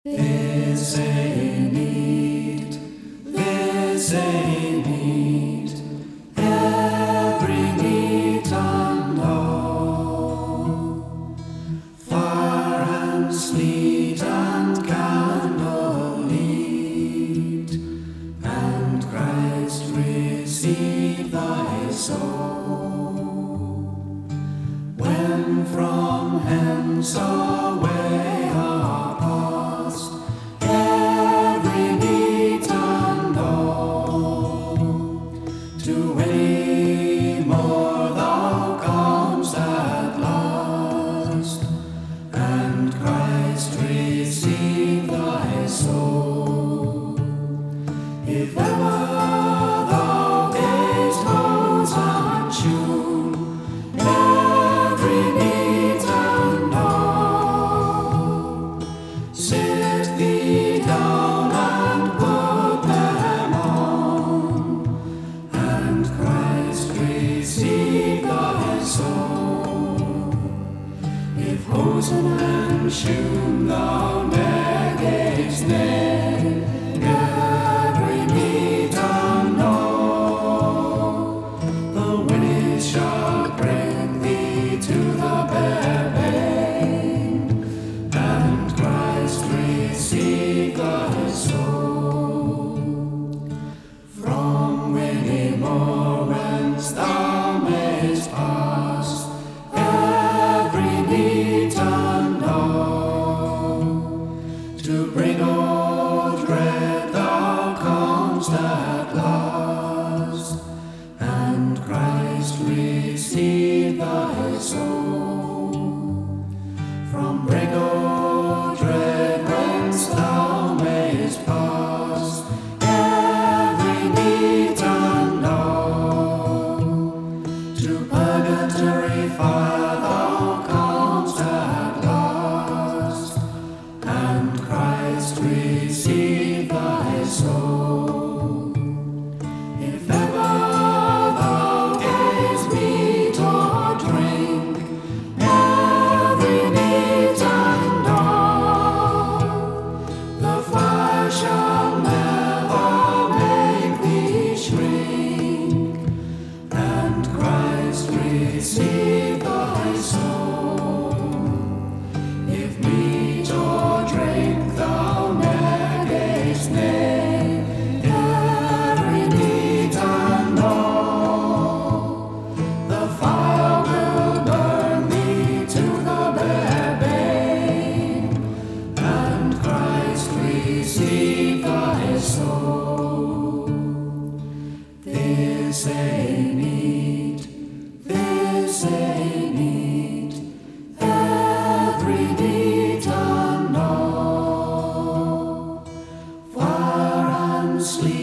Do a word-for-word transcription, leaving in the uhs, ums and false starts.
This ain't need, this ain't need, every need and all. Fire and sleet and candle lead, and Christ receive thy soul. When from hence away are past, every need and all, to any more thou comest at last, and Christ receive thy soul. If ever thou gaze tones and tune, every need and all, sit thee down and put them on, and Christ receive thy soul. If hosen and shoon thou negate nay, every need and all, the winds shall bring thee to the bare bank, and Christ receive thy soul. From Winnemore whence thou mayst pass, every need and all, to bring old dread thou comest at last, and Christ receive thy soul. From Briggold dread whence thou mayst pass, every need and all, to purgatory fire thou comest at last, and Christ receive thy soul. If ever thou gaze meat or drink, every need and all, the fire shall never make thee shrink, and Christ receive thy soul. If meat or drink thou negate nay, every need and all, the fire will burn thee to the bare bane, and Christ receive thy soul. This ain't need, this ain't need, every need and all, fire and sleep